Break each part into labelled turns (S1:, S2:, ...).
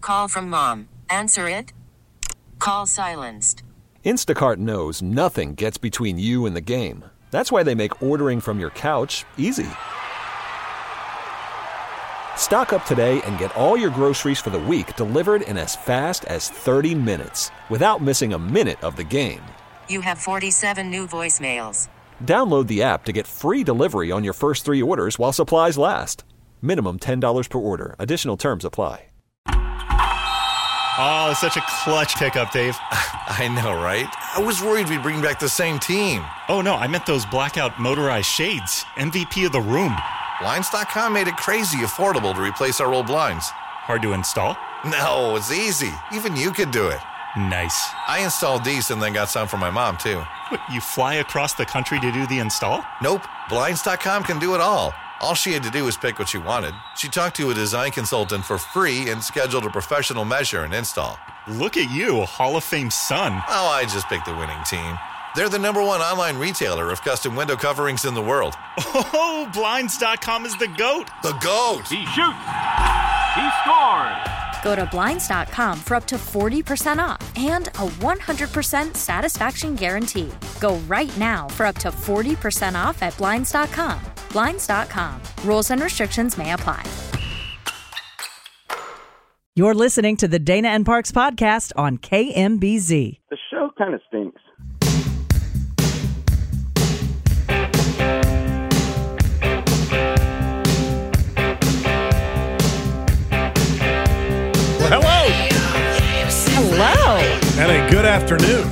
S1: call from mom. Answer it. Call silenced.
S2: Instacart knows nothing gets between you and the game. That's why they make ordering from your couch easy. Stock up today and get all your groceries for the week delivered in as fast as 30 minutes without missing a minute of the game.
S1: You have 47 new voicemails.
S2: Download the app to get free delivery on your first 3 orders while supplies last. Minimum $10 per order. Additional terms apply.
S3: Oh, such a clutch pickup, Dave.
S4: I know, right? I was worried we'd bring back the same team.
S3: Oh, no, I meant those blackout motorized shades. MVP of the room.
S4: Blinds.com made it crazy affordable to replace our old blinds.
S3: Hard to install?
S4: No, it's easy. Even you could do it.
S3: Nice.
S4: I installed these and then got some for my mom, too.
S3: What, you fly across the country to do the install?
S4: Nope. Blinds.com can do it all. All she had to do was pick what she wanted. She talked to a design consultant for free and scheduled a professional measure and install.
S3: Look at you, Hall of Fame son.
S4: Oh, I just picked the winning team. They're the #1 online retailer of custom window coverings in the world.
S3: Oh, Blinds.com is the GOAT.
S4: The GOAT.
S5: He shoots. He scores.
S6: Go to Blinds.com for up to 40% off and a 100% satisfaction guarantee. Go right now for up to 40% off at Blinds.com. Blinds.com. Rules and restrictions may apply.
S7: You're listening to the Dana and Parks podcast on KMBZ.
S8: The show kind of stinks.
S9: Well, hello.
S7: Hello.
S9: And a good afternoon.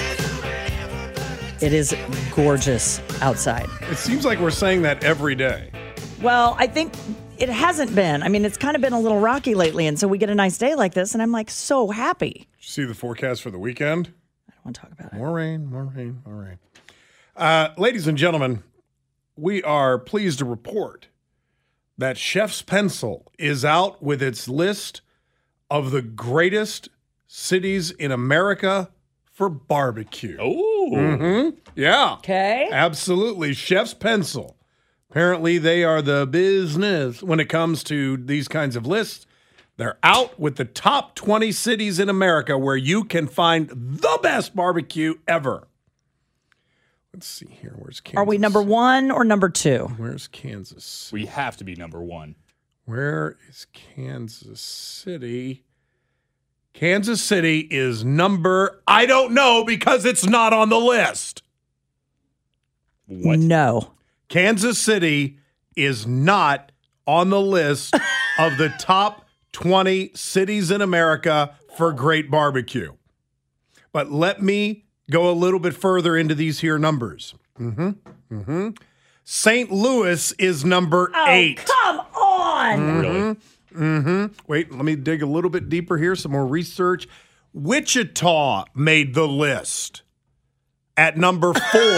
S7: It is gorgeous outside.
S9: It seems like we're saying that every day.
S7: Well, I think it hasn't been. I mean, it's kind of been a little rocky lately, and so we get a nice day like this, and I'm like so happy.
S9: Did you see the forecast for the weekend?
S7: I don't want to talk about it.
S9: More rain, more rain, more rain. Ladies and gentlemen, we are pleased to report that Chef's Pencil is out with its list of the greatest cities in America for barbecue.
S3: Oh.
S9: Mm-hmm. Yeah.
S7: Okay.
S9: Absolutely. Chef's Pencil. Apparently, they are the business when it comes to these kinds of lists. They're out with the top 20 cities in America where you can find the best barbecue ever. Let's see here. Where's Kansas?
S7: Are we number 1 or number 2?
S9: Where's Kansas?
S10: We have to be number 1.
S9: Where is Kansas City? Kansas City is number, I don't know because it's not on the list.
S10: What?
S7: No.
S9: Kansas City is not on the list of the top 20 cities in America for great barbecue. But let me go a little bit further into these here numbers. St. Louis is number 8.
S7: Come on.
S10: Really?
S9: Wait, let me dig a little bit deeper here, some more research. Wichita made the list at number 4.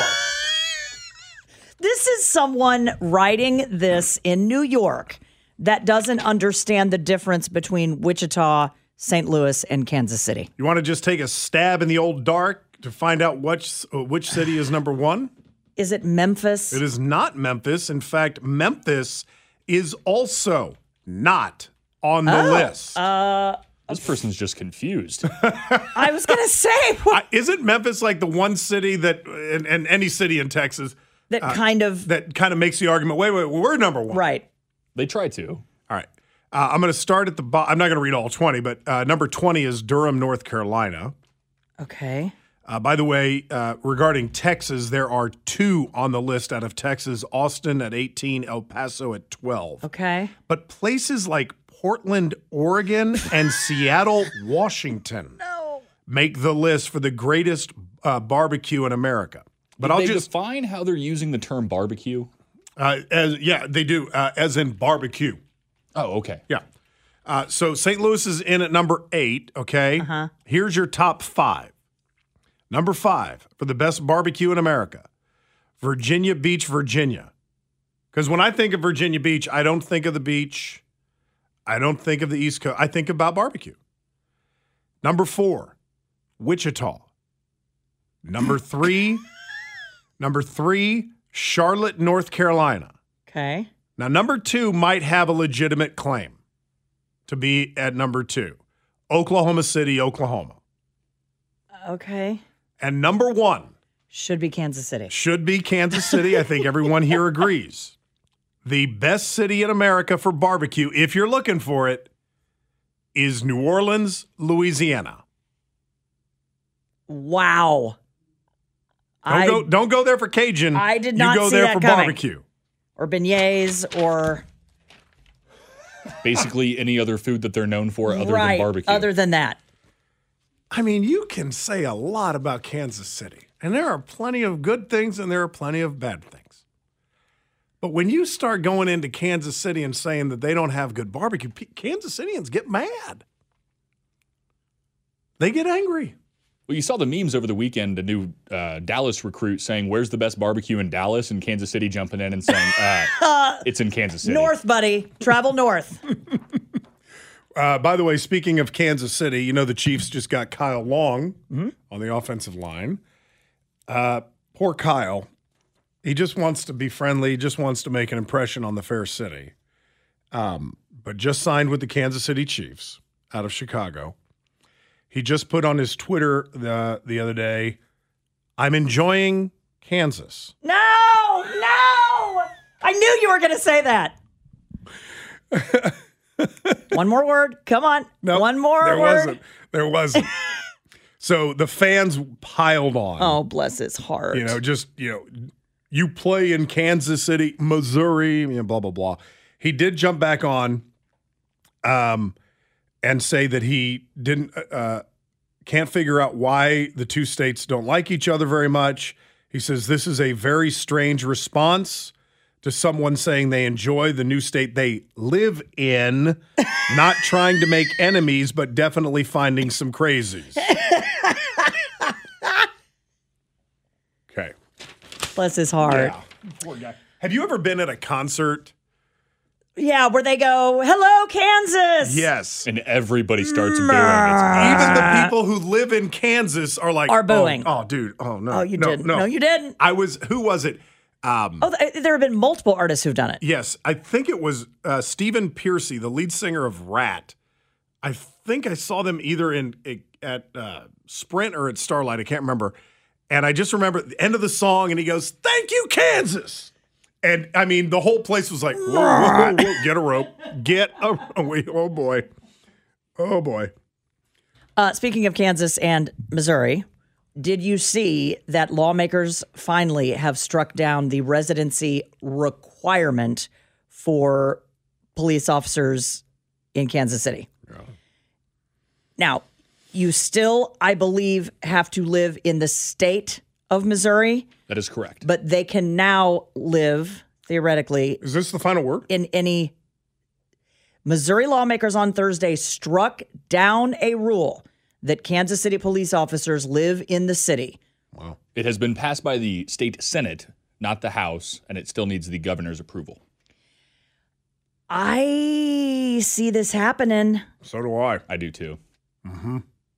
S7: This is someone writing this in New York that doesn't understand the difference between Wichita, St. Louis, and Kansas City.
S9: You want to just take a stab in the old dark to find out which city is number 1?
S7: Is it Memphis?
S9: It is not Memphis. In fact, Memphis is also not on the list.
S10: This person's just confused.
S7: I was going to say.
S9: Isn't Memphis like the one city that, and any city in Texas,
S7: that kind of
S9: makes the argument, wait, we're number 1.
S7: Right.
S10: They try to.
S9: All right. I'm going to start at the bottom. I'm not going to read all 20, but number 20 is Durham, North Carolina.
S7: Okay.
S9: By the way, regarding Texas, there are 2 on the list out of Texas, Austin at 18, El Paso at 12.
S7: Okay.
S9: But places like Portland, Oregon, and Seattle, Washington make the list for the greatest barbecue in America. But
S10: I'll just define how they're using the term barbecue.
S9: They do, as in barbecue.
S10: Oh, okay.
S9: Yeah. So St. Louis is in at number 8, okay? Here's your top 5. Number 5 for the best barbecue in America, Virginia Beach, Virginia. Because when I think of Virginia Beach, I don't think of the beach. I don't think of the East Coast. I think about barbecue. Number 4, Wichita. Number 3, Charlotte, North Carolina.
S7: Okay.
S9: Now, number 2 might have a legitimate claim to be at number 2. Oklahoma City, Oklahoma.
S7: Okay.
S9: And number 1
S7: should be Kansas City.
S9: Should be Kansas City. I think everyone here agrees. The best city in America for barbecue, if you're looking for it, is New Orleans, Louisiana.
S7: Wow.
S9: Don't go there for Cajun.
S7: I did not
S9: You go
S7: see
S9: there
S7: that
S9: for
S7: coming.
S9: barbecue.
S7: Or beignets or...
S10: Basically any other food that they're known for other
S7: right,
S10: than barbecue.
S7: other than that.
S9: I mean, you can say a lot about Kansas City, and there are plenty of good things and there are plenty of bad things. But when you start going into Kansas City and saying that they don't have good barbecue, Kansas Cityans get mad. They get angry.
S10: Well, you saw the memes over the weekend, a new Dallas recruit saying, where's the best barbecue in Dallas? And Kansas City jumping in and saying, it's in Kansas City.
S7: North, buddy. Travel north.
S9: By the way, speaking of Kansas City, you know the Chiefs just got Kyle Long on the offensive line. Poor Kyle. He just wants to be friendly. He just wants to make an impression on the fair city. But just signed with the Kansas City Chiefs out of Chicago. He just put on his Twitter the other day, I'm enjoying Kansas.
S7: No! I knew you were going to say that. One more word. Come on.
S9: No,
S7: one more
S9: there
S7: word.
S9: There wasn't. So the fans piled on.
S7: Oh, bless his heart.
S9: You play in Kansas City, Missouri, blah, blah, blah. He did jump back on and say that he can't figure out why the two states don't like each other very much. He says this is a very strange response to someone saying they enjoy the new state they live in, not trying to make enemies, but definitely finding some crazies. Okay.
S7: Bless his heart.
S9: Yeah. Poor guy. Have you ever been at a concert?
S7: Yeah, where they go, hello, Kansas.
S9: Yes.
S10: And everybody starts booing.
S9: Even the people who live in Kansas are
S7: booing.
S9: Oh, dude. Oh, no.
S7: Oh, you didn't. No, you didn't.
S9: Who was it?
S7: There have been multiple artists who've done it.
S9: Yes. I think it was Stephen Pearcy, the lead singer of Rat. I think I saw them either at Sprint or at Starlight. I can't remember. And I just remember the end of the song, and he goes, "Thank you, Kansas." And, I mean, the whole place was like, whoa, get a rope. Oh, boy. Oh, boy.
S7: Speaking of Kansas and Missouri, did you see that lawmakers finally have struck down the residency requirement for police officers in Kansas City? Yeah. Now, you still, I believe, have to live in the state of Missouri.
S10: That is correct.
S7: But they can now live, theoretically.
S9: Is this the final word?
S7: In any. Missouri lawmakers on Thursday struck down a rule that Kansas City police officers live in the city.
S10: Wow. It has been passed by the state Senate, not the House, and it still needs the governor's approval.
S7: I see this happening.
S9: So do I.
S10: I do too.
S9: Mm-hmm.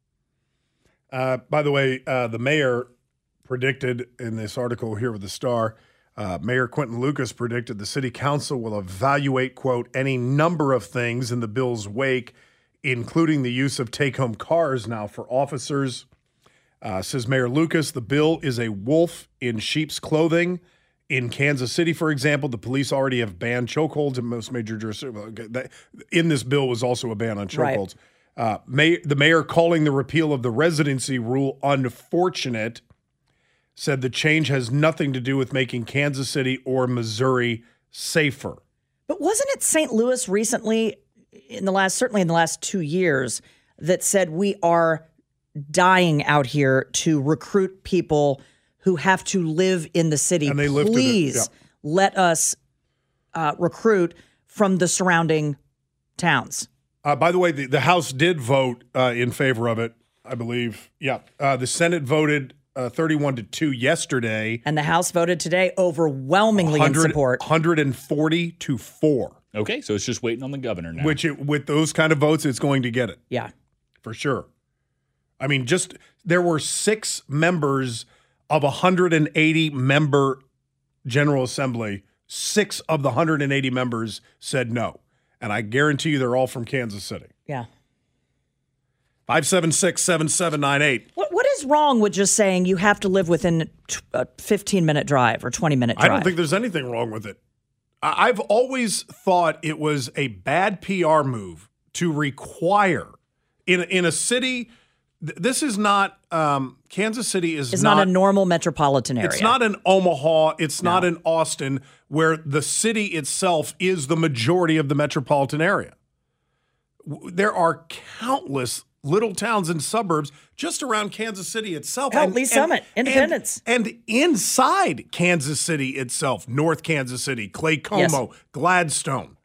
S9: By the way, the mayor predicted in this article here with the Star, Mayor Quentin Lucas predicted the city council will evaluate, quote, any number of things in the bill's wake, including the use of take-home cars now for officers. Says Mayor Lucas, the bill is a wolf in sheep's clothing. In Kansas City, for example, the police already have banned chokeholds in most major jurisdictions. In this bill was also a ban on chokeholds. Right. The mayor calling the repeal of the residency rule unfortunate, said the change has nothing to do with making Kansas City or Missouri safer.
S7: But wasn't it St. Louis recently, certainly in the last 2 years, that said we are dying out here to recruit people who have to live in the city?
S9: And they
S7: Please let us recruit from the surrounding towns.
S9: By the way, the House did vote in favor of it, I believe. Yeah. The Senate voted 31-2 yesterday.
S7: And the House voted today overwhelmingly in support.
S9: 140-4.
S10: Okay, so it's just waiting on the governor now.
S9: With those kind of votes, it's going to get it.
S7: Yeah.
S9: For sure. I mean, there were 6 members of a 180-member General Assembly. 6 of the 180 members said no. And I guarantee you they're all from Kansas City.
S7: Yeah.
S9: 576-7798.
S7: What is wrong with just saying you have to live within a 15-minute drive or 20-minute drive?
S9: I don't think there's anything wrong with it. I've always thought it was a bad PR move to require in a city. This is not Kansas City is
S7: not a normal metropolitan area.
S9: It's not in Omaha. It's not in Austin, where the city itself is the majority of the metropolitan area. There are countless little towns and suburbs just around Kansas City itself.
S7: Lee Summit, Independence.
S9: And inside Kansas City itself, North Kansas City, Clay Como, Gladstone.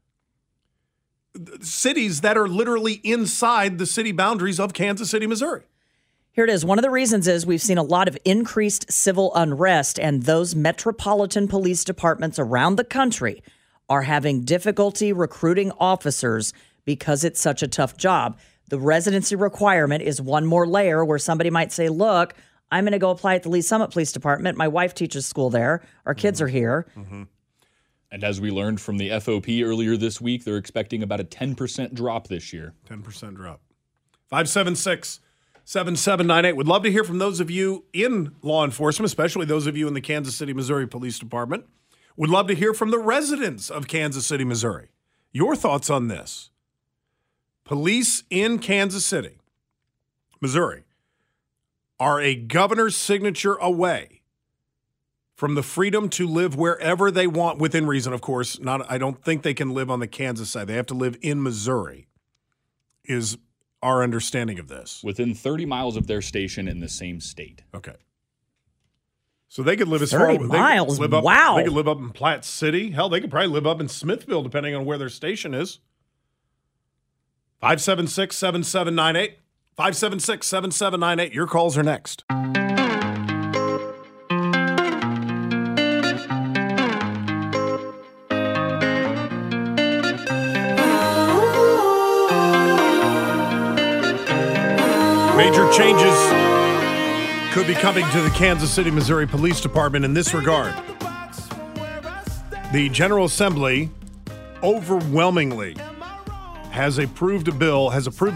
S9: Cities that are literally inside the city boundaries of Kansas City, Missouri.
S7: Here it is. One of the reasons is we've seen a lot of increased civil unrest, and those metropolitan police departments around the country are having difficulty recruiting officers because it's such a tough job. The residency requirement is one more layer where somebody might say, look, I'm going to go apply at the Lee Summit Police Department. My wife teaches school there. Our kids are here.
S10: Mm-hmm. And as we learned from the FOP earlier this week, they're expecting about a 10% drop this year.
S9: 10% drop. 576-7798. Would love to hear from those of you in law enforcement, especially those of you in the Kansas City, Missouri Police Department. Would love to hear from the residents of Kansas City, Missouri. Your thoughts on this. Police in Kansas City, Missouri, are a governor's signature away from the freedom to live wherever they want, within reason, of course. I don't think they can live on the Kansas side. They have to live in Missouri, is our understanding of this.
S10: Within 30 miles of their station in the same state.
S9: Okay. So they could live as
S7: 30 miles? Wow.
S9: They could live up in Platte City. Hell, they could probably live up in Smithville, depending on where their station is. 576-7798. 576-7798. Your calls are next. Major changes could be coming to the Kansas City, Missouri Police Department in this regard. The General Assembly overwhelmingly has approved a bill,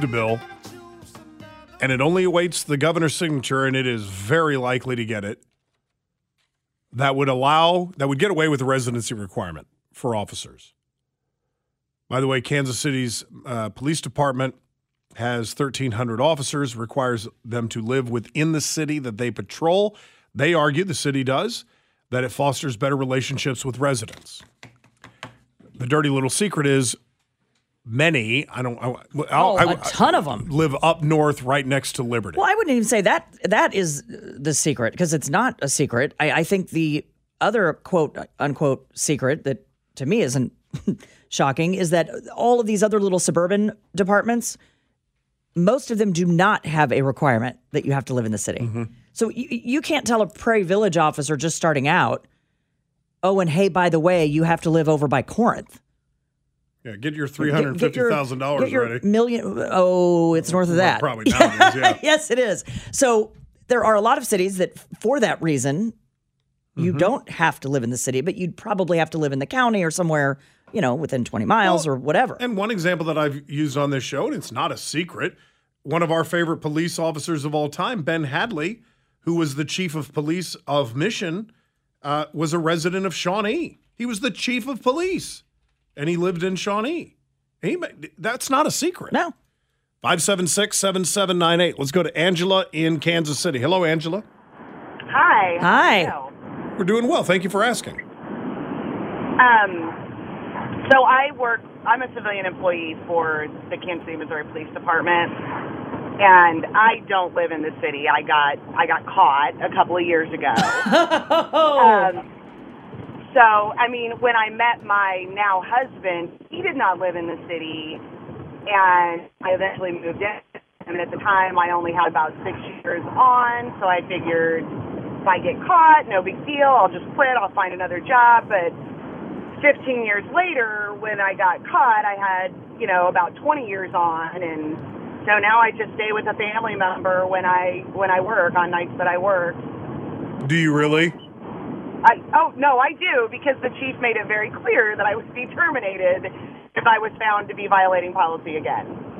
S9: and it only awaits the governor's signature, and it is very likely to get it, that would get away with the residency requirement for officers. By the way, Kansas City's police department has 1,300 officers, requires them to live within the city that they patrol. They argue, the city does, that it fosters better relationships with residents. The dirty little secret is many,
S7: a ton of them
S9: live up north right next to Liberty.
S7: Well, I wouldn't even say that is the secret, because it's not a secret. I think the other quote unquote secret that to me isn't shocking is that all of these other little suburban departments, most of them do not have a requirement that you have to live in the city. Mm-hmm. So you can't tell a Prairie Village officer just starting out, oh, and hey, by the way, you have to live over by Corinth.
S9: Yeah, get your $350,000
S7: ready. It's north of that.
S9: Probably nowadays, yeah.
S7: Yes, it is. So there are a lot of cities that, for that reason, you don't have to live in the city, but you'd probably have to live in the county or somewhere, within 20 miles or whatever.
S9: And one example that I've used on this show, and it's not a secret, one of our favorite police officers of all time, Ben Hadley, who was the chief of police of Mission, was a resident of Shawnee. He was the chief of police. And he lived in Shawnee. That's not a secret.
S7: No.
S9: 576-7798. Let's go to Angela in Kansas City. Hello, Angela.
S8: Hi.
S7: Hi.
S9: We're doing well. Thank you for asking.
S8: So I'm a civilian employee for the Kansas City, Missouri Police Department, and I don't live in the city. I got caught a couple of years ago. So, when I met my now husband, he did not live in the city, and I eventually moved in. At the time, I only had about 6 years on, so I figured if I get caught, no big deal. I'll just quit. I'll find another job. But 15 years later, when I got caught, I had, about 20 years on, and so now I just stay with a family member when I work, on nights that I work.
S9: Do you really?
S8: No, I do, because the chief made it very clear that I would be terminated if I was found to be violating policy again.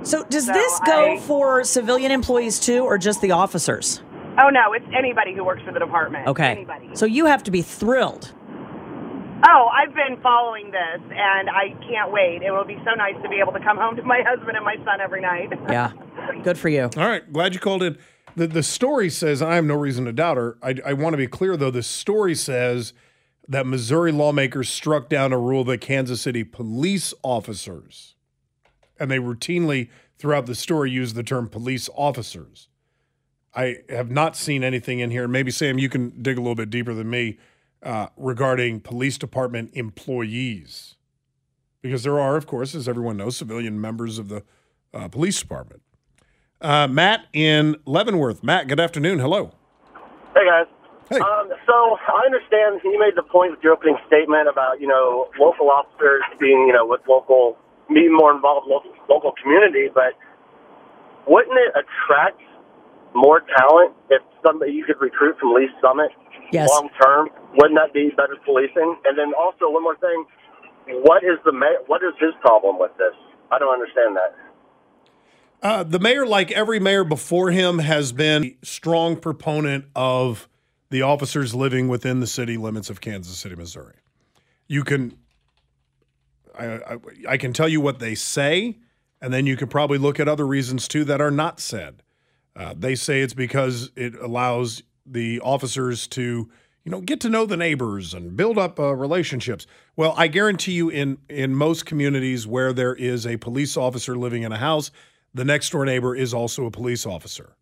S7: So does this go for civilian employees too, or just the officers?
S8: Oh, no, it's anybody who works for the department.
S7: Okay.
S8: Anybody.
S7: So you have to be thrilled.
S8: Oh, I've been following this, and I can't wait. It will be so nice to be able to come home to my husband and my son every night.
S7: Yeah, good for you.
S9: All right, glad you called in. The story says, I have no reason to doubt her. I want to be clear, though. The story says that Missouri lawmakers struck down a rule that Kansas City police officers, and they routinely throughout the story use the term police officers. I have not seen anything in here. Maybe, Sam, you can dig a little bit deeper than me regarding police department employees. Because there are, of course, as everyone knows, civilian members of the police department. Matt in Leavenworth. Matt, good afternoon. Hello.
S11: Hey, guys.
S9: Hey.
S11: So I understand you made the point with your opening statement about, local officers being, being more involved in local community, but wouldn't it attract more talent if somebody you could recruit from Lee's Summit long term? Wouldn't that be better policing? And then also one more thing, what is his problem with this? I don't understand that.
S9: The mayor, like every mayor before him, has been a strong proponent of the officers living within the city limits of Kansas City, Missouri. You can, I can tell you what they say, and then you can probably look at other reasons too that are not said. They say it's because it allows the officers to, get to know the neighbors and build up relationships. Well, I guarantee you in most communities where there is a police officer living in a house, the next door neighbor is also a police officer.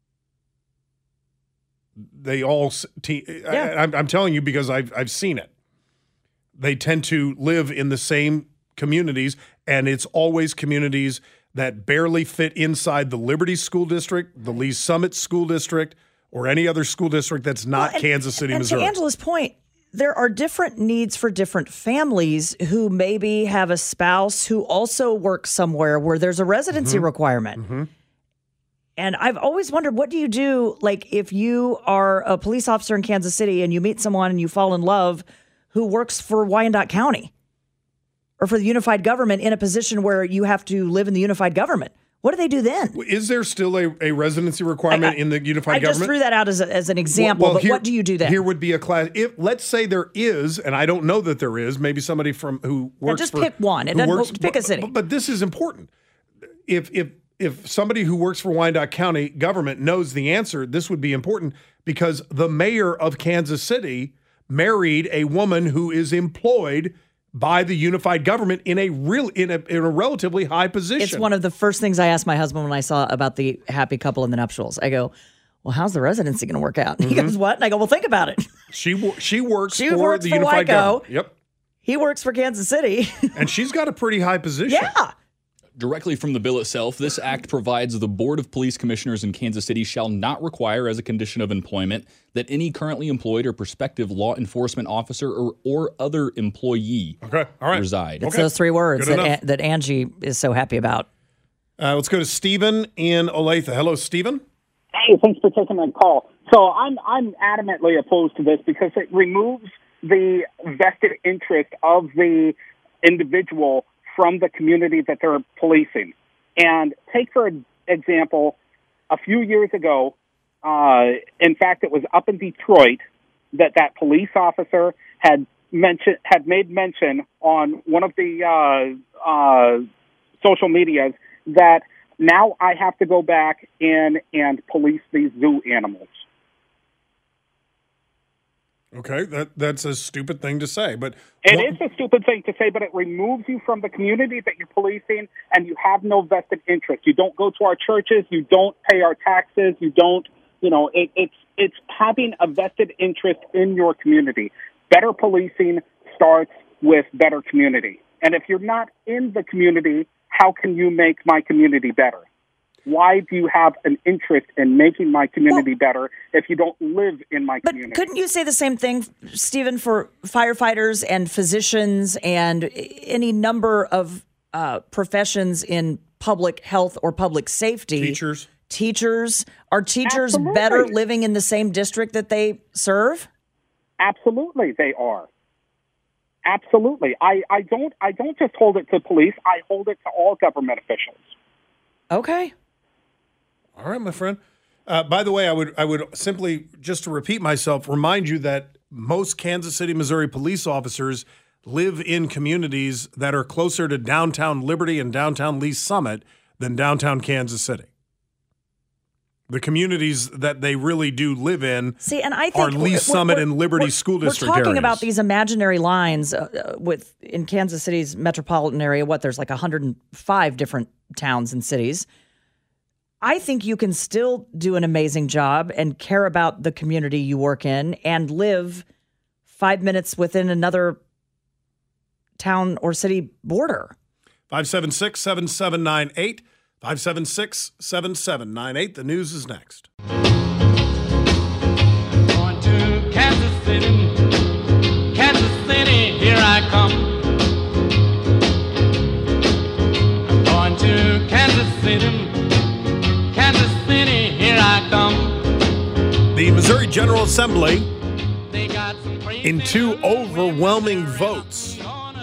S9: They all, I'm telling you because I've seen it. They tend to live in the same communities, and it's always communities that barely fit inside the Liberty School District, the Lee's Summit School District, or any other school district that's not Kansas City, Missouri.
S7: To Angela's point, there are different needs for different families who maybe have a spouse who also works somewhere where there's a residency requirement.
S9: Mm-hmm.
S7: And I've always wondered, what do you do, like if you are a police officer in Kansas City and you meet someone and you fall in love who works for Wyandotte County or for the unified government in a position where you have to live in the unified government? What do they do then?
S9: Is there still a residency requirement in the unified government? I
S7: just threw that out as an example, but what do you do then?
S9: Here would be a class. If let's say there is, and I don't know that there is, maybe somebody who works
S7: just pick one. It doesn't pick a city.
S9: But this is important. If somebody who works for Wyandotte County government knows the answer, this would be important because the mayor of Kansas City married a woman who is employed by the unified government in a relatively high position.
S7: It's one of the first things I asked my husband when I saw about the happy couple in the nuptials. I go, well, how's the residency going to work out? And he goes, what? And I go, well, think about it.
S9: She works for the unified government. Yep.
S7: He works for Kansas City.
S9: And she's got a pretty high position.
S7: Yeah.
S10: Directly from the bill itself, this act provides the Board of Police Commissioners in Kansas City shall not require as a condition of employment that any currently employed or prospective law enforcement officer or other employee reside.
S7: It's those three words that Angie is so happy about.
S9: Let's go to Stephen in Olathe. Hello, Stephen.
S12: Hey, thanks for taking my call. So I'm adamantly opposed to this because it removes the vested interest of the individual from the community that they're policing. And take, for example, a few years ago, in fact, it was up in Detroit that police officer had made mention on one of the social medias that now I have to go back in and police these zoo animals.
S9: Okay, that's a stupid thing to say, but
S12: it is a stupid thing to say, but it removes you from the community that you're policing, and you have no vested interest. You don't go to our churches, you don't pay our taxes, you don't, it's having a vested interest in your community. Better policing starts with better community. And if you're not in the community, how can you make my community better? Why do you have an interest in making my community better if you don't live in my community?
S7: But couldn't you say the same thing, Stephen, for firefighters and physicians and any number of professions in public health or public safety? Teachers. Are teachers
S12: Absolutely.
S7: better living in the same district that they serve?
S12: Absolutely, they are. Absolutely. I don't just hold it to police. I hold it to all government officials.
S7: Okay.
S9: All right, my friend. By the way, I would simply, just to repeat myself, remind you that most Kansas City, Missouri police officers live in communities that are closer to downtown Liberty and downtown Lee Summit than downtown Kansas City. The communities that they really do live in are Lee Summit and Liberty School District
S7: areas. We're talking
S9: areas.
S7: about these imaginary lines in Kansas City's metropolitan area. There's like 105 different towns and cities. I think you can still do an amazing job and care about the community you work in and live 5 minutes within another town or city border.
S9: 576-7798. 576-7798. The news is next.
S13: Going to Kansas City, here I come. I'm going to Kansas City, here I come.
S9: The Missouri General Assembly, in 2 overwhelming votes,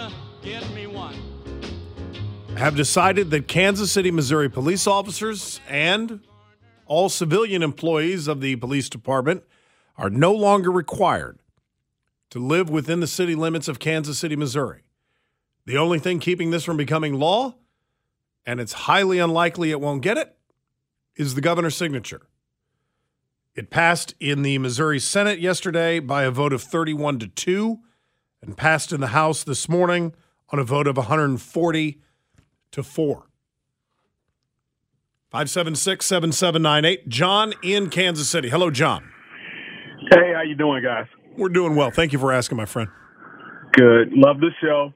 S9: have decided that Kansas City, Missouri police officers and all civilian employees of the police department are no longer required to live within the city limits of Kansas City, Missouri. The only thing keeping this from becoming law, and it's highly unlikely it won't get it, is the governor's signature. It passed in the Missouri Senate yesterday by a vote of 31-2 and passed in the House this morning on a vote of 140-4. 576-7798. John in Kansas City. Hello, John.
S14: Hey, how you doing, guys?
S9: We're doing well. Thank you for asking, my friend.
S14: Good. Love the show.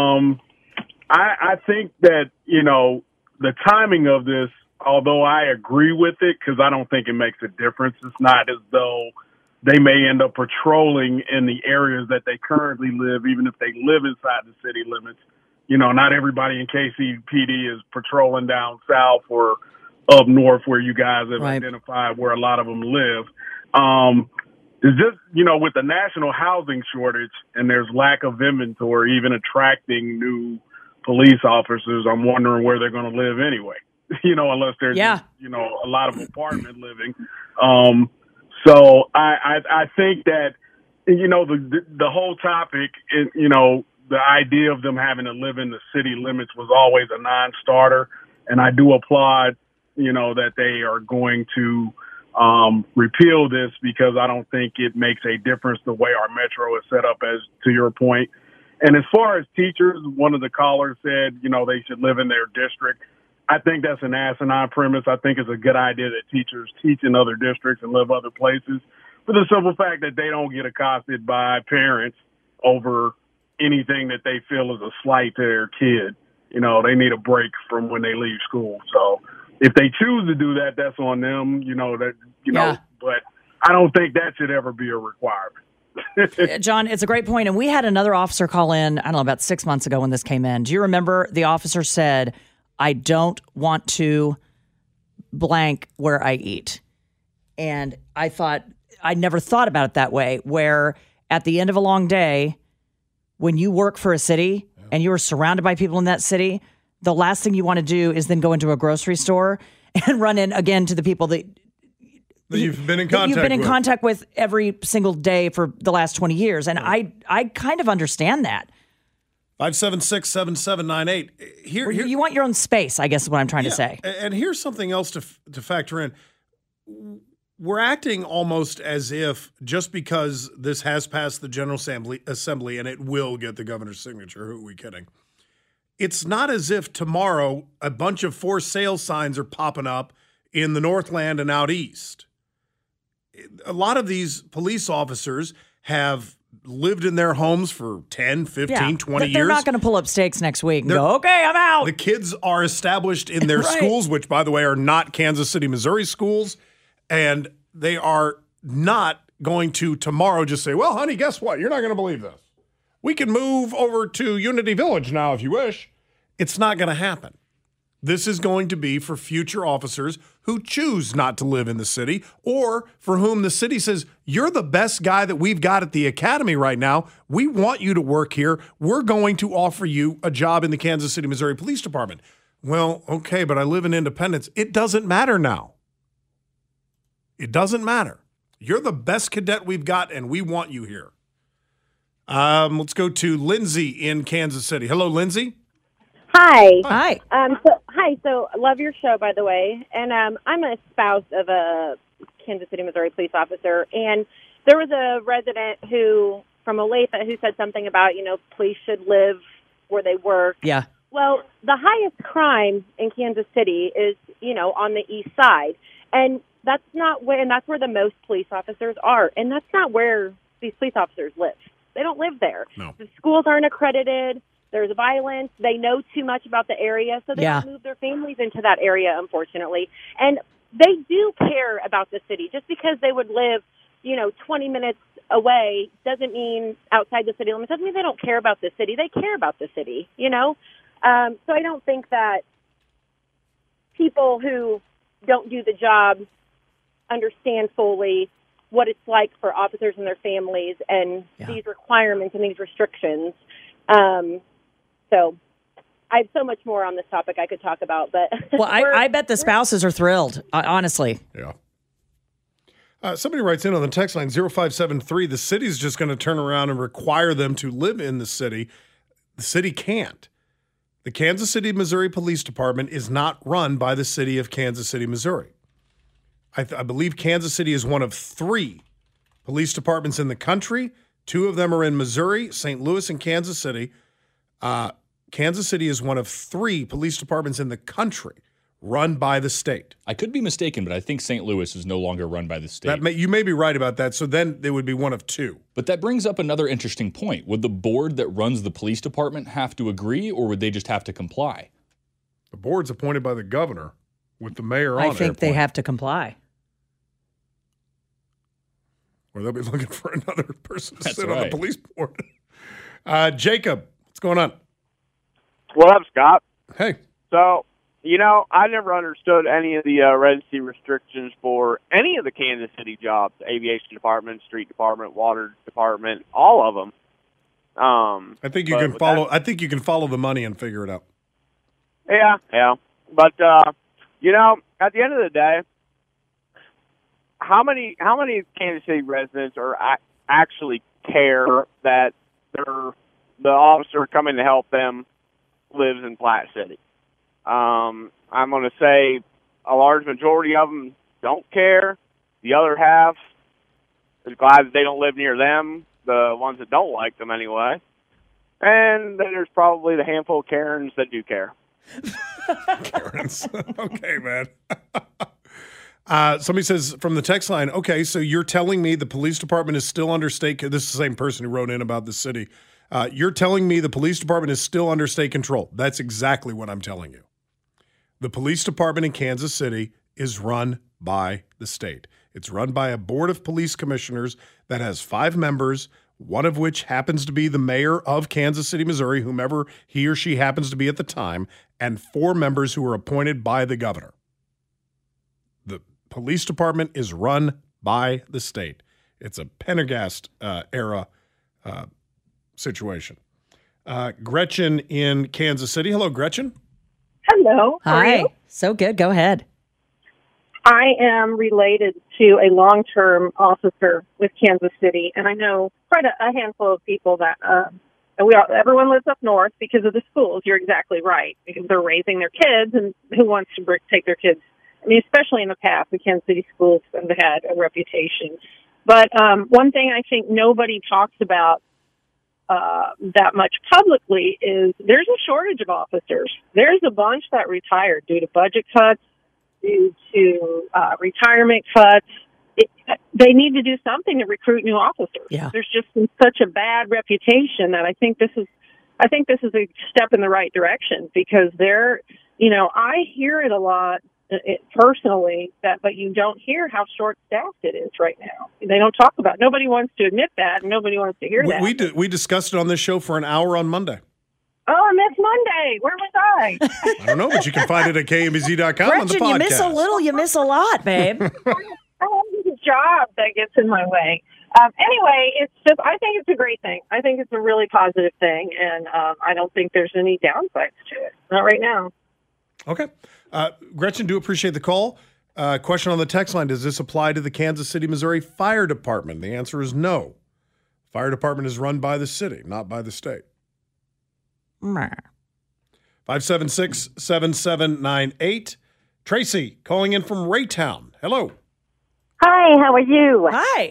S14: I think that, the timing of this, although I agree with it, because I don't think it makes a difference. It's not as though they may end up patrolling in the areas that they currently live, even if they live inside the city limits. Not everybody in KCPD is patrolling down south or up north where you guys have identified where a lot of them live. It's just, with the national housing shortage and there's lack of inventory, even attracting new police officers, I'm wondering where they're going to live anyway, unless there's, just, a lot of apartment living. So I think that, the whole topic, the idea of them having to live in the city limits was always a non-starter. And I do applaud, that they are going to repeal this, because I don't think it makes a difference the way our metro is set up, as to your point. And as far as teachers, one of the callers said, they should live in their district. I think that's an asinine premise. I think it's a good idea that teachers teach in other districts and live other places, for the simple fact that they don't get accosted by parents over anything that they feel is a slight to their kid. They need a break from when they leave school. So if they choose to do that, that's on them, but I don't think that should ever be a requirement.
S7: John, it's a great point. And we had another officer call in, I don't know, about 6 months ago when this came in. Do you remember the officer said, I don't want to blank where I eat? And I never thought about it that way, where at the end of a long day, when you work for a city and you are surrounded by people in that city, the last thing you want to do is then go into a grocery store and run in again to the people that
S9: you've been in contact with
S7: every single day for the last 20 years. And I kind of understand that.
S9: 576-7798. Here,
S7: you want your own space, I guess is what I'm trying to say.
S9: And here's something else to factor in. We're acting almost as if just because this has passed the General Assembly and it will get the governor's signature, who are we kidding? It's not as if tomorrow a bunch of for sale signs are popping up in the Northland and out east. A lot of these police officers have lived in their homes for 10, 15, 20 years.
S7: They're not going to pull up stakes next week and go, okay, I'm out.
S9: The kids are established in their schools, which, by the way, are not Kansas City, Missouri schools. And they are not going to tomorrow just say, well, honey, guess what? You're not going to believe this. We can move over to Unity Village now if you wish. It's not going to happen. This is going to be for future officers who choose not to live in the city, or for whom the city says, you're the best guy that we've got at the academy right now. We want you to work here. We're going to offer you a job in the Kansas City, Missouri Police Department. Well, okay, but I live in Independence. It doesn't matter now. It doesn't matter. You're the best cadet we've got, and we want you here. Let's go to Lindsay in Kansas City. Hello, Lindsay.
S15: Hi.
S7: Hi.
S15: So love your show, by the way. And I'm a spouse of a Kansas City, Missouri police officer. And there was a resident from Olathe who said something about, police should live where they work.
S7: Yeah.
S15: Well, the highest crime in Kansas City is, on the east side. And that's where the most police officers are. And that's not where these police officers live. They don't live there.
S9: No.
S15: The schools aren't accredited. There's violence. They know too much about the area, so they don't move their families into that area, unfortunately. And they do care about the city. Just because they would live, 20 minutes away doesn't mean outside the city limits. Doesn't mean they don't care about the city. They care about the city, So I don't think that people who don't do the job understand fully what it's like for officers and their families and these requirements and these restrictions. So I have so much more on this topic I could talk about, but
S7: well, I bet the spouses are thrilled, honestly.
S9: Yeah. Somebody writes in on the text line 0573, the city's just going to turn around and require them to live in the city. The city can't. The Kansas City, Missouri Police Department is not run by the city of Kansas City, Missouri. I believe Kansas City is one of 3 police departments in the country. 2 of them are in Missouri, St. Louis and Kansas City. Kansas City is one of 3 police departments in the country run by the state.
S10: I could be mistaken, but I think St. Louis is no longer run by the state.
S9: You may be right about that. So then they would be one of 2.
S10: But that brings up another interesting point. Would the board that runs the police department have to agree, or would they just have to comply?
S9: The board's appointed by the governor with the mayor on it.
S7: I think they have to comply.
S9: Or they'll be looking for another person to sit on
S10: right.
S9: the police board. Jacob, what's going on?
S16: What up, Scott?
S9: Hey.
S16: So, I never understood any of the residency restrictions for any of the Kansas City jobs, aviation department, street department, water department, all of them.
S9: I think you can follow. I think you can follow the money and figure it out.
S16: Yeah. But at the end of the day, how many Kansas City residents are actually care that the officer coming to help them lives in Platte City? I'm going to say a large majority of them don't care. The other half is glad that they don't live near them, the ones that don't like them anyway. And then there's probably the handful of Karens that do care.
S9: Karens. Okay, man. Somebody says from the text line, okay, so you're telling me the police department is still under state. This is the same person who wrote in about the city. You're telling me the police department is still under state control. That's exactly what I'm telling you. The police department in Kansas City is run by the state. It's run by a board of police commissioners that has 5 members, one of which happens to be the mayor of Kansas City, Missouri, whomever he or she happens to be at the time, and 4 members who are appointed by the governor. The police department is run by the state. It's a Pendergast era situation. Gretchen in Kansas City. Hello, Gretchen.
S17: Hello. How are
S7: Hi.
S17: you?
S7: So good. Go ahead.
S17: I am related to a long-term officer with Kansas City, and I know quite a handful of people that everyone lives up north because of the schools. You're exactly right, because they're raising their kids, and who wants to take their kids? I mean, especially in the past, the Kansas City schools have had a reputation. But one thing I think nobody talks about that much publicly is there's a shortage of officers. There's a bunch that retired due to budget cuts, due to retirement cuts. They need to do something to recruit new officers.
S7: Yeah.
S17: There's just been such a bad reputation that I think this is a step in the right direction, because I hear it a lot personally, but you don't hear how short-staffed it is right now. They don't talk about it. Nobody wants to admit that, and nobody wants to hear that.
S9: We discussed it on this show for an hour on Monday.
S17: Oh, I missed Monday. Where was I?
S9: I don't know, but you can find it at KMBZ.com on the
S7: Gretchen,
S9: podcast.
S7: you miss a little, you miss a lot, babe.
S17: I have a job that gets in my way. Anyway, I think it's a great thing. I think it's a really positive thing, and I don't think there's any downsides to it. Not right now.
S9: Okay. Gretchen, do appreciate the call. Question on the text line, does this apply to the Kansas City, Missouri Fire Department? The answer is no. Fire department is run by the city, not by the state. 576-7798. Tracy, calling in from Raytown. Hello.
S18: Hi, how are you?
S7: Hi.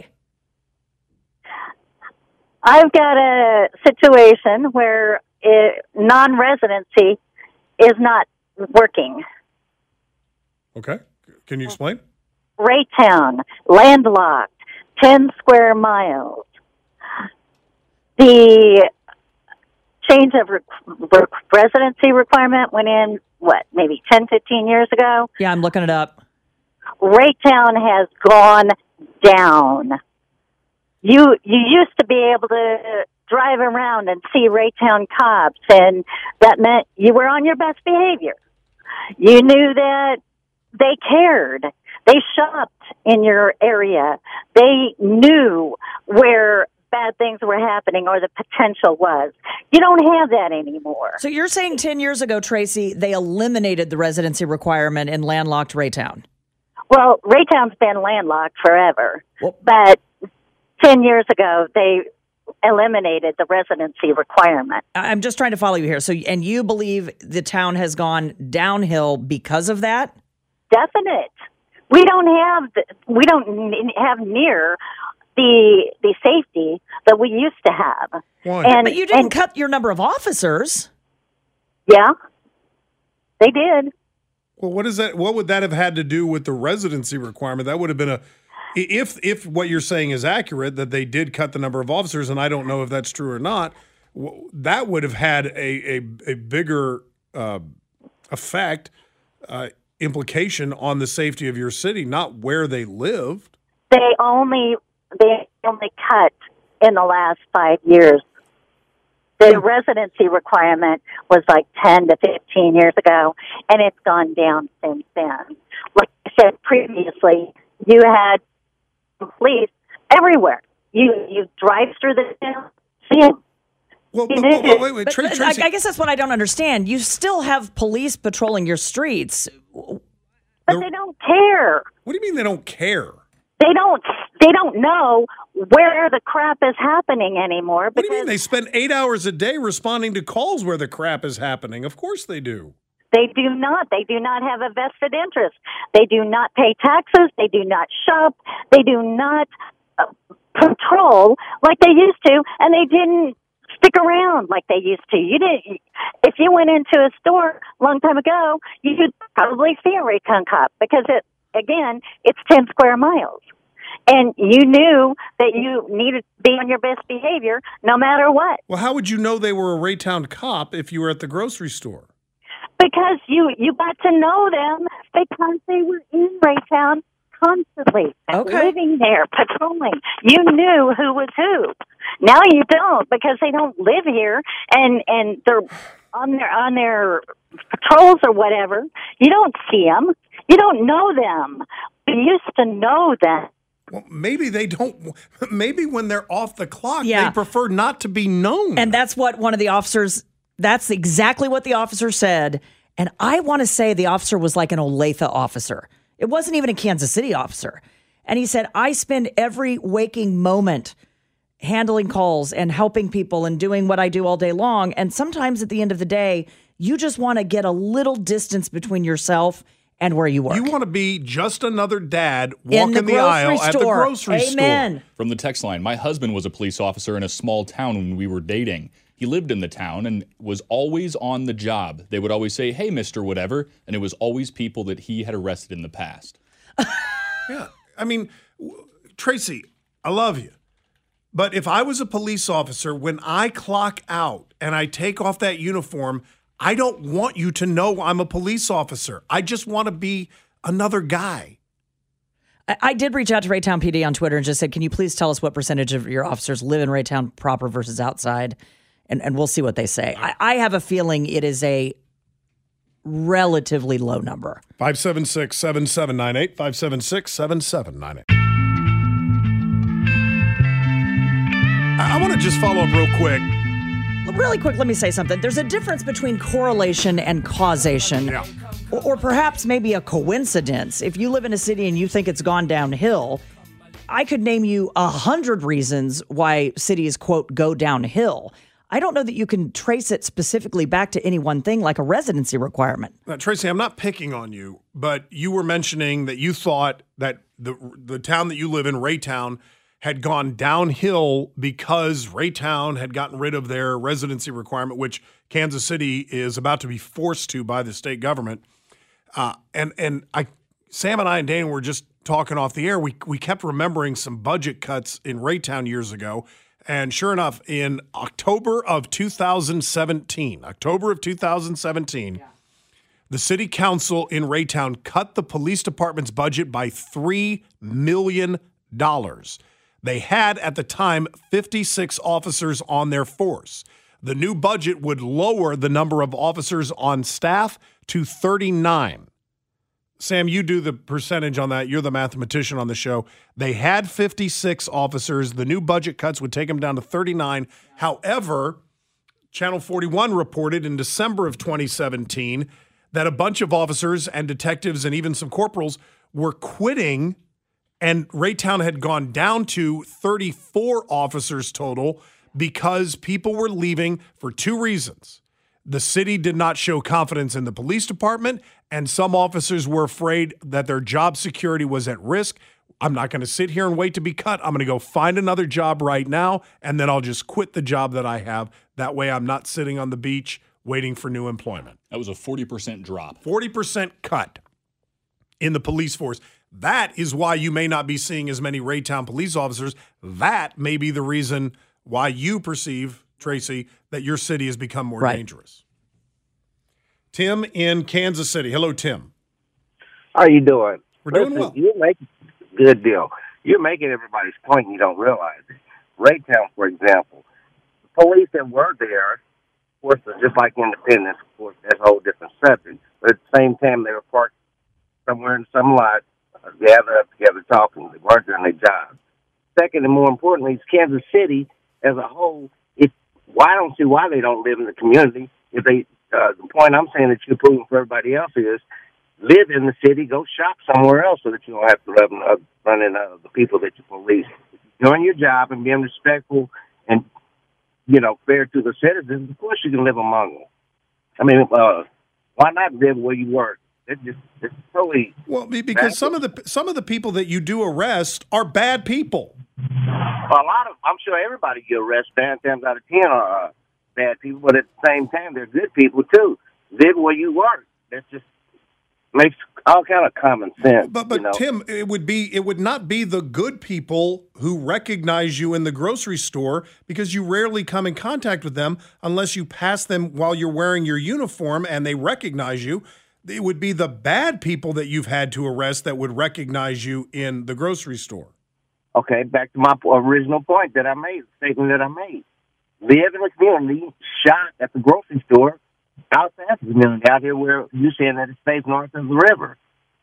S18: I've got a situation where non-residency is not working.
S9: Okay. Can you explain?
S18: Raytown, landlocked, 10 square miles. The change of residency requirement went in, maybe 10, 15 years ago?
S7: Yeah, I'm looking it up.
S18: Raytown has gone down. You used to be able to drive around and see Raytown cops, and that meant you were on your best behavior. You knew that they cared. They shopped in your area. They knew where bad things were happening or the potential was. You don't have that anymore.
S7: So you're saying 10 years ago, Tracy, they eliminated the residency requirement in landlocked Raytown?
S18: Well, Raytown's been landlocked forever, but 10 years ago, they eliminated the residency requirement.
S7: I'm just trying to follow you here. So, and you believe the town has gone downhill because of that?
S18: Definite. We don't have near the safety that we used to have.
S7: But you didn't cut your number of officers.
S18: Yeah, they did.
S9: Well, what would that have had to do with the residency requirement? That would have been if what you're saying is accurate, that they did cut the number of officers, and I don't know if that's true or not, that would have had a bigger effect, implication on the safety of your city, not where they lived.
S18: They only cut in the last 5 years. The residency requirement was like 10 to 15 years ago, and it's gone down since then. Like I said previously, you had police everywhere. You drive through the town, see it.
S9: Wait, Tracy.
S7: I guess that's what I don't understand. You still have police patrolling your streets.
S18: But they don't care.
S9: What do you mean they don't care?
S18: They don't know where the crap is happening anymore.
S9: What do you mean? They spend 8 hours a day responding to calls where the crap is happening. Of course they do.
S18: They do not. They do not have a vested interest. They do not pay taxes. They do not shop. They do not patrol like they used to, and they didn't stick around like they used to. You didn't. If you went into a store a long time ago, you'd probably see a Raytown cop because it's 10 square miles. And you knew that you needed to be on your best behavior no matter what.
S9: Well, how would you know they were a Raytown cop if you were at the grocery store?
S18: Because you got to know them because they were in Raytown constantly, living there, patrolling. You knew who was who. Now you don't because they don't live here and they're on their patrols or whatever. You don't see them. You don't know them. We used to know them.
S9: Well, maybe they don't. Maybe when they're off the clock, they prefer not to be known.
S7: And that's what one of the officers, that's exactly what the officer said. And I want to say the officer was like an Olathe officer. It wasn't even a Kansas City officer. And he said, I spend every waking moment handling calls and helping people and doing what I do all day long. And sometimes at the end of the day, you just want to get a little distance between yourself and where you work.
S9: You want to be just another dad walking the aisle at the grocery store.
S10: From the text line, my husband was a police officer in a small town when we were dating. He lived in the town and was always on the job. They would always say, hey, Mr. Whatever, and it was always people that he had arrested in the past.
S9: Yeah, I mean, Tracy, I love you. But if I was a police officer, when I clock out and I take off that uniform, I don't want you to know I'm a police officer. I just want to be another guy.
S7: I did reach out to Raytown PD on Twitter and just said, can you please tell us what percentage of your officers live in Raytown proper versus outside? And we'll see what they say. I have a feeling it is a relatively low number.
S9: 576-7798, 576-7798. I want to just follow up real quick.
S7: Really quick, let me say something. There's a difference between correlation and causation.
S9: Yeah.
S7: Or perhaps maybe a coincidence. If you live in a city and you think it's gone downhill, I could name you 100 reasons why cities, quote, go downhill. I don't know that you can trace it specifically back to any one thing like a residency requirement.
S9: Tracy, I'm not picking on you, but you were mentioning that you thought that the town that you live in, Raytown, had gone downhill because Raytown had gotten rid of their residency requirement, which Kansas City is about to be forced to by the state government. Sam and I and Dana were just talking off the air. We kept remembering some budget cuts in Raytown years ago. And sure enough, in October of 2017, the city council in Raytown cut the police department's budget by $3 million. They had, at the time, 56 officers on their force. The new budget would lower the number of officers on staff to 39. Sam, you do the percentage on that. You're the mathematician on the show. They had 56 officers. The new budget cuts would take them down to 39. However, Channel 41 reported in December of 2017 that a bunch of officers and detectives and even some corporals were quitting, and Raytown had gone down to 34 officers total because people were leaving for two reasons. The city did not show confidence in the police department, and some officers were afraid that their job security was at risk. I'm not going to sit here and wait to be cut. I'm going to go find another job right now, and then I'll just quit the job that I have. That way I'm not sitting on the beach waiting for new employment.
S10: That was a 40% drop.
S9: 40% cut in the police force. That is why you may not be seeing as many Raytown police officers. That may be the reason why you perceive, Tracy, that your city has become more dangerous. Tim in Kansas City. Hello, Tim.
S19: How are you doing?
S9: We're doing well.
S19: You're making good deal. You're making everybody's point and you don't realize it. Raytown, for example, the police that were there, of course, just like Independence, of course, that's a whole different subject. But at the same time, they were parked somewhere in some lot, gathered up together talking. They weren't doing their job. Second, and more importantly, is Kansas City as a whole. I don't see why they don't live in the community. If they, the point I'm saying that you're proving for everybody else is live in the city, go shop somewhere else so that you don't have to run into the people that you police. If you're doing your job and being respectful and, fair to the citizens, of course you can live among them. I mean, why not live where you work? It's totally
S9: because some of the people that you do arrest are bad people.
S19: I'm sure everybody you arrest 9 times out of 10 are bad people, but at the same time, they're good people too. Live where you work. That just makes all kind of common sense.
S9: But Tim, it would not be the good people who recognize you in the grocery store because you rarely come in contact with them unless you pass them while you're wearing your uniform and they recognize you. It would be the bad people that you've had to arrest that would recognize you in the grocery store.
S19: Okay, back to my original point that I made, statement that I made. Live in the community, shop at the grocery store, outside the community, out here where you're saying that it stays north of the river.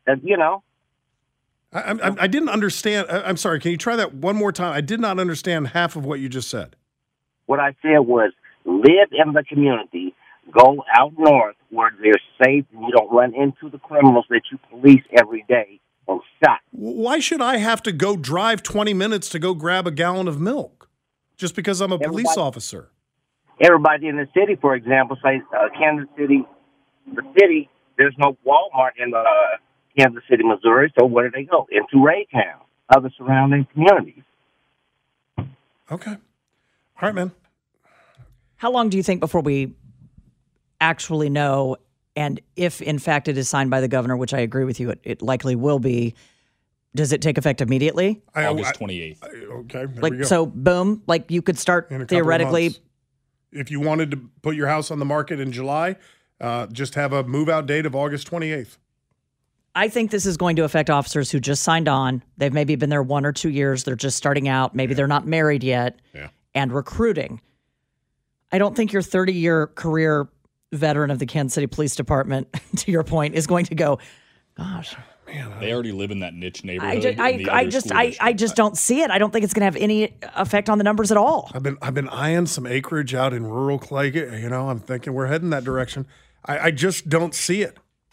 S9: I didn't understand. I'm sorry, can you try that one more time? I did not understand half of what you just said.
S19: What I said was live in the community, go out north where they're safe and you don't run into the criminals that you police every day.
S9: Why should I have to go drive 20 minutes to go grab a gallon of milk just because I'm a police officer?
S19: Everybody in the city, for example, say Kansas City, the city, there's no Walmart in Kansas City, Missouri, so where do they go? Into Raytown, other surrounding communities.
S9: Okay. All right, man.
S7: How long do you think before we actually know? And if, in fact, it is signed by the governor, which I agree with you, it likely will be, does it take effect immediately?
S10: August 28th.
S9: Okay, there we go.
S7: So, boom, you could start theoretically.
S9: If you wanted to put your house on the market in July, just have a move-out date of August 28th.
S7: I think this is going to affect officers who just signed on. They've maybe been there 1 or 2 years. They're just starting out. Maybe they're not married yet.
S9: Yeah.
S7: And recruiting. I don't think your 30-year career veteran of the Kansas City Police Department, to your point, is going to go, gosh.
S10: Man, they already live in that niche neighborhood.
S7: I just don't see it. I don't think it's going to have any effect on the numbers at all.
S9: I've been eyeing some acreage out in rural Clay. I'm thinking we're heading that direction. I just don't see it.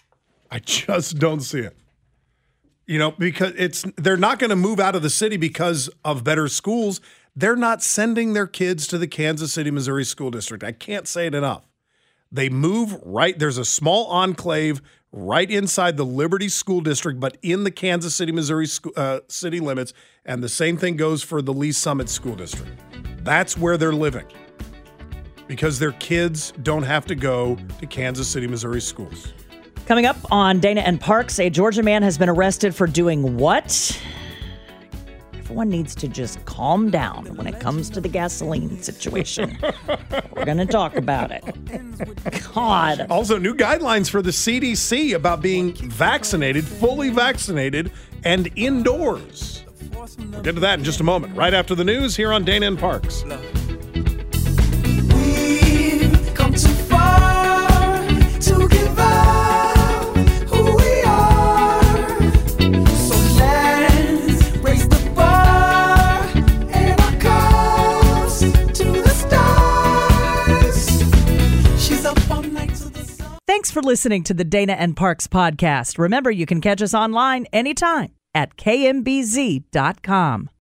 S9: I just don't see it. Because they're not going to move out of the city because of better schools. They're not sending their kids to the Kansas City, Missouri School District. I can't say it enough. They move right. There's a small enclave right inside the Liberty School District, but in the Kansas City, Missouri city limits. And the same thing goes for the Lee Summit School District. That's where they're living because their kids don't have to go to Kansas City, Missouri schools.
S7: Coming up on Dana and Parks, a Georgia man has been arrested for doing what? Everyone needs to just calm down when it comes to the gasoline situation. We're going to talk about it. God.
S9: Also, new guidelines for the CDC about being vaccinated, fully vaccinated, and indoors. We'll get to that in just a moment. Right after the news here on Dana and Parks.
S20: We've come too far to give up who we are. So let's raise the bar and our cups to the stars. She's up all night to the sun.
S7: Thanks for listening to the Dana and Parks podcast. Remember, you can catch us online anytime at kmbz.com.